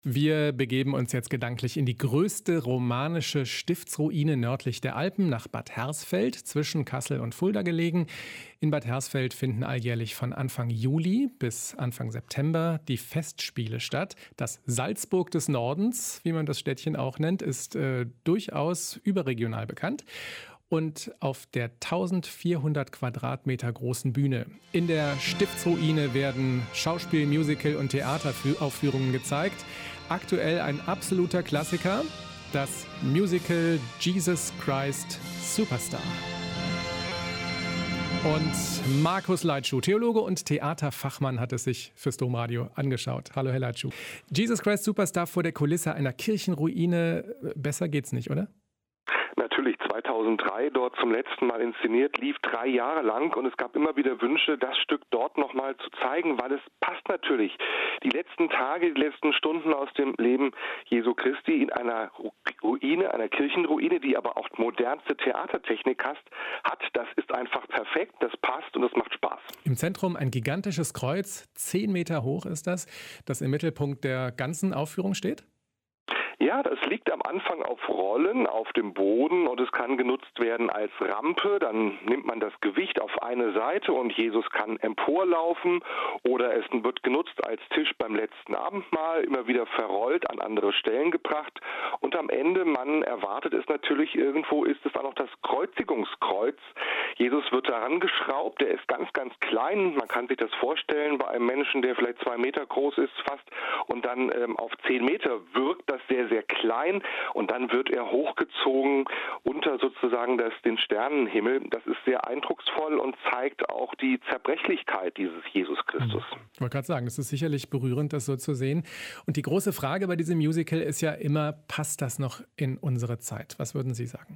Wir begeben uns jetzt gedanklich in die größte romanische Stiftsruine nördlich der Alpen, nach Bad Hersfeld, zwischen Kassel und Fulda gelegen. In Bad Hersfeld finden alljährlich von Anfang Juli bis Anfang September die Festspiele statt. Das Salzburg des Nordens, wie man das Städtchen auch nennt, ist durchaus überregional bekannt. Und auf der 1400 Quadratmeter großen Bühne. In der Stiftsruine werden Schauspiel-, Musical- und Theateraufführungen gezeigt. Aktuell ein absoluter Klassiker, das Musical Jesus Christ Superstar. Und Markus Leitschuh, Theologe und Theaterfachmann, hat es sich fürs Domradio angeschaut. Hallo, Herr Leitschuh. Jesus Christ Superstar vor der Kulisse einer Kirchenruine. Besser geht's nicht, oder? Natürlich, 2003 dort zum letzten Mal inszeniert, lief 3 Jahre lang und es gab immer wieder Wünsche, das Stück dort nochmal zu zeigen, weil es passt natürlich. Die letzten Tage, die letzten Stunden aus dem Leben Jesu Christi in einer Ruine, einer Kirchenruine, die aber auch modernste Theatertechnik hat, das ist einfach perfekt, das passt und das macht Spaß. Im Zentrum ein gigantisches Kreuz, 10 Meter hoch ist das im Mittelpunkt der ganzen Aufführung steht? Ja, das liegt am Anfang auf Rollen auf dem Boden und es kann genutzt werden als Rampe. Dann nimmt man das Gewicht auf eine Seite und Jesus kann emporlaufen, oder es wird genutzt als Tisch beim letzten Abendmahl, immer wieder verrollt, an andere Stellen gebracht. Und am Ende, man erwartet es natürlich, irgendwo ist es auch noch das Kreuzigungskreuz. Jesus wird daran geschraubt, der ist ganz, ganz klein. Man kann sich das vorstellen bei einem Menschen, der vielleicht 2 Meter groß ist fast, und dann auf 10 Meter wirkt das sehr, sehr klein, und dann wird er hochgezogen unter sozusagen den Sternenhimmel. Das ist sehr eindrucksvoll und zeigt auch die Zerbrechlichkeit dieses Jesus Christus. Ich wollte gerade sagen, es ist sicherlich berührend, das so zu sehen. Und die große Frage bei diesem Musical ist ja immer, passt das noch in unsere Zeit? Was würden Sie sagen?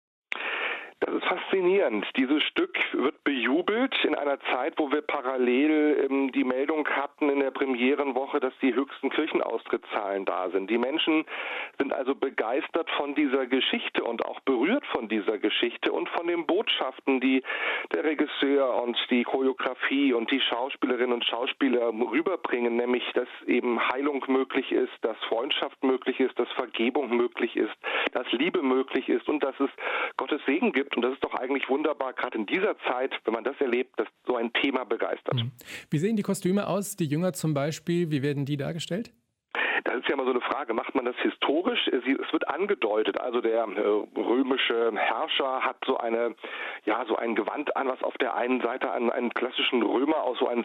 Das ist faszinierend. Dieses Stück wird bejubelt in einer Zeit, wo wir parallel die Meldung hatten in der Premierenwoche, dass die höchsten Kirchenaustrittszahlen da sind. Die Menschen sind also begeistert von dieser Geschichte und auch berührt von dieser Geschichte und von den Botschaften, die der Regisseur und die Choreografie und die Schauspielerinnen und Schauspieler rüberbringen, nämlich, dass eben Heilung möglich ist, dass Freundschaft möglich ist, dass Vergebung möglich ist, dass Liebe möglich ist und dass es Gottes Segen gibt. Und das ist doch eigentlich wunderbar, gerade in dieser Zeit, wenn man das erlebt, dass so ein Thema begeistert. Wie sehen die Kostüme aus? Die Jünger zum Beispiel, wie werden die dargestellt? Das ist ja immer so eine Frage, macht man das historisch? Es wird angedeutet, also der römische Herrscher hat so ein Gewand an, was auf der einen Seite an einen klassischen Römer aus so einem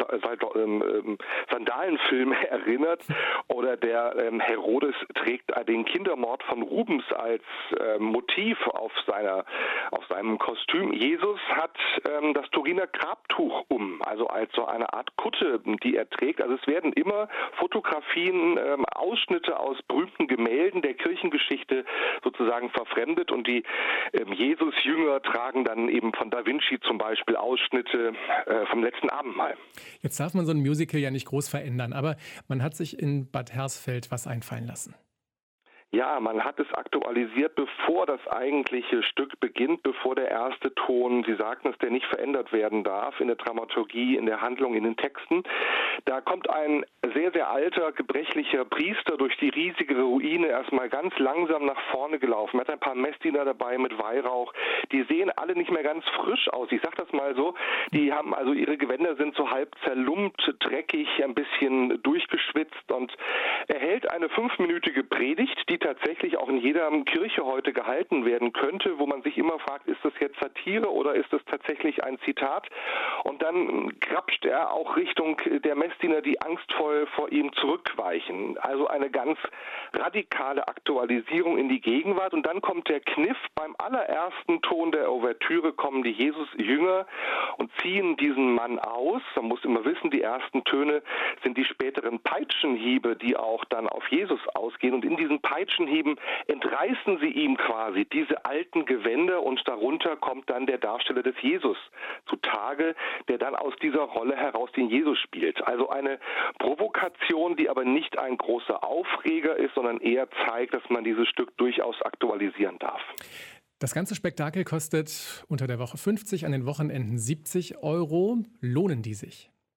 Sandalenfilm erinnert, oder der Herodes trägt den Kindermord von Rubens als Motiv auf seinem Kostüm. Jesus hat das Turiner Grabtuch also als so eine Art Kutte, die er trägt. Also es werden immer Fotografien, Ausschnitte aus berühmten Gemälden der Kirchengeschichte sozusagen verfremdet, und die Jesus-Jünger tragen dann eben von Da Vinci zum Beispiel Ausschnitte vom letzten Abendmahl. Jetzt darf man so ein Musical ja nicht groß verändern, aber man hat sich in Bad Hersfeld was einfallen lassen. Ja, man hat es aktualisiert, bevor das eigentliche Stück beginnt, bevor der erste Ton, Sie sagten es, der nicht verändert werden darf in der Dramaturgie, in der Handlung, in den Texten. Da kommt ein sehr, sehr alter, gebrechlicher Priester durch die riesige Ruine erstmal ganz langsam nach vorne gelaufen. Er hat ein paar Messdiener dabei mit Weihrauch. Die sehen alle nicht mehr ganz frisch aus. Ich sag das mal so. Die haben also, ihre Gewänder sind so halb zerlumpt, dreckig, ein bisschen durchgeschwitzt, und er hält eine 5-minütige Predigt, die tatsächlich auch in jeder Kirche heute gehalten werden könnte, wo man sich immer fragt, ist das jetzt Satire oder ist das tatsächlich ein Zitat? Und dann grapscht er auch Richtung der Messdiener, die angstvoll vor ihm zurückweichen. Also eine ganz radikale Aktualisierung in die Gegenwart. Und dann kommt der Kniff: beim allerersten Ton der Ouvertüre kommen die Jesus-Jünger und ziehen diesen Mann aus. Man muss immer wissen, die ersten Töne sind die späteren Peitschenhiebe, die auch dann auf Jesus ausgehen. Und in diesen Peitschenhieben entreißen sie ihm quasi diese alten Gewänder, und darunter kommt dann der Darsteller des Jesus zutage, der dann aus dieser Rolle heraus den Jesus spielt. Also eine Provokation, die aber nicht ein großer Aufreger ist, sondern eher zeigt, dass man dieses Stück durchaus aktualisieren darf. Das ganze Spektakel kostet unter der Woche 50, an den Wochenenden 70 Euro. Lohnen die sich? Auf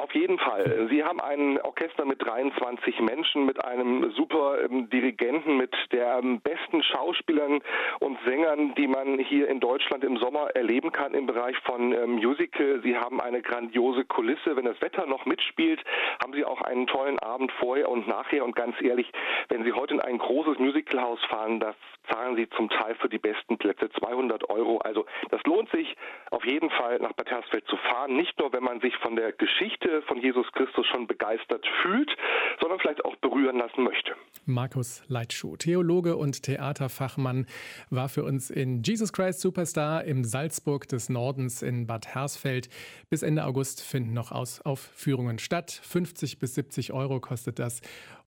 Auf jeden Fall. Sie haben ein Orchester mit 23 Menschen, mit einem super Dirigenten, mit der besten Schauspielern und Sängern, die man hier in Deutschland im Sommer erleben kann im Bereich von Musical. Sie haben eine grandiose Kulisse. Wenn das Wetter noch mitspielt, haben Sie auch einen tollen Abend vorher und nachher. Und ganz ehrlich, wenn Sie heute in ein großes Musicalhaus fahren, das zahlen Sie zum Teil für die besten Plätze 200 €. Also das lohnt sich auf jeden Fall, nach Bad Hersfeld zu fahren. Nicht nur, wenn man sich von der Geschichte von Jesus Christus schon begeistert fühlt, sondern vielleicht auch berühren lassen möchte. Markus Leitschuh, Theologe und Theaterfachmann, war für uns in Jesus Christ Superstar im Salzburg des Nordens in Bad Hersfeld. Bis Ende August finden noch Aufführungen statt. 50 bis 70 € kostet das.